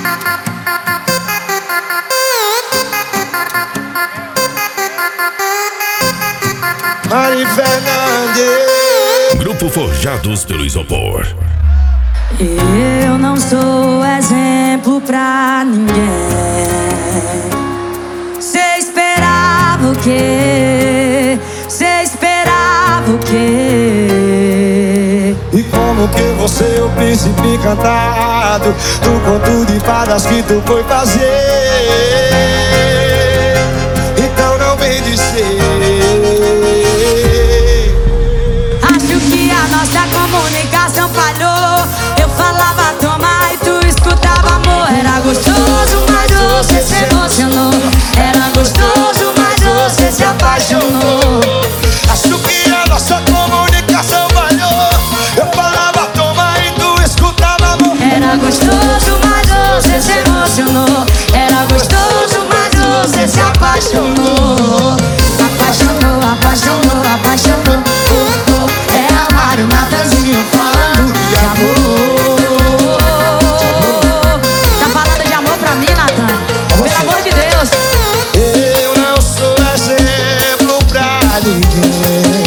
Mari Fernandes. Grupo Forjados pelo Isopor. Eu não sou exemplo pra ninguém. Cê esperava o quê? Cê esperava o quê? E como que você é o príncipe encantado do conto de fadas que tu foi fazer? Então não vem dizer. Acho que a nossa comunicação falhou. Eu falava toma e tu escutava amor. Era gostoso, mas você se emocionou. Era gostoso, mas você se apaixonou. Acho que a nossa comunicação falhou. Eu falava toma e tu escutava amor. Era gostoso, mas você se emocionou. Era gostoso, mas você se apaixonou. Apaixonou, apaixonou, apaixonou. É amar o Natanzinho falando de amor. Tá falando de amor pra mim, Natan? Pelo amor de Deus. Eu não sou exemplo pra ninguém.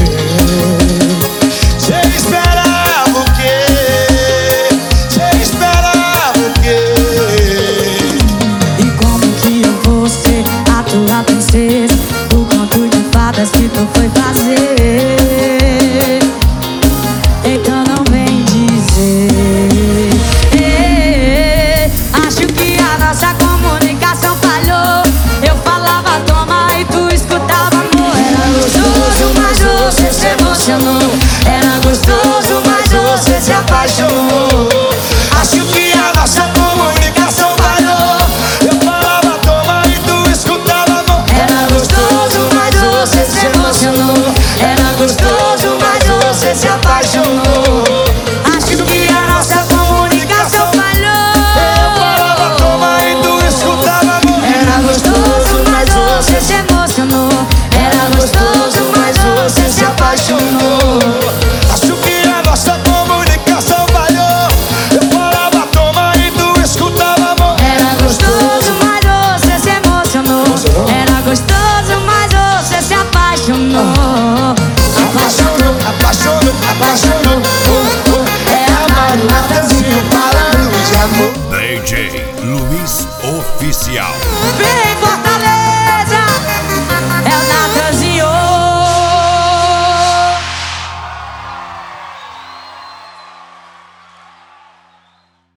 Cê esperava o quê? Cê esperava o quê? E como que eu vou ser a tua princesa? O conto de fadas que tu foi fazer. Então não vem dizer. Acho que a nossa comunicação falhou. Eu falava toma e tu escutava amor. Era gostoso, mas você se emocionou. Era gostoso, mas você se apaixonou. Acho que a nossa comunicação falhou. Eu falava toma e tu escutava amor. Era gostoso, mas você se emocionou. Era gostoso, mas você se apaixonou. Acho que a nossa comunicação falhou. Eu falava toma e tu escutava amor. Era gostoso, mas você se emocionou. Era gostoso, mas você se apaixonou. Acho que a nossa comunicação falhou. Eu falava toma e tu escutava amor. Era gostoso, mas você se emocionou. Era gostoso, mas você se apaixonou. Apaixonou, apaixonou, apaixonou. É amar o Natanzinho falando de amor. DJ Luiz Oficial.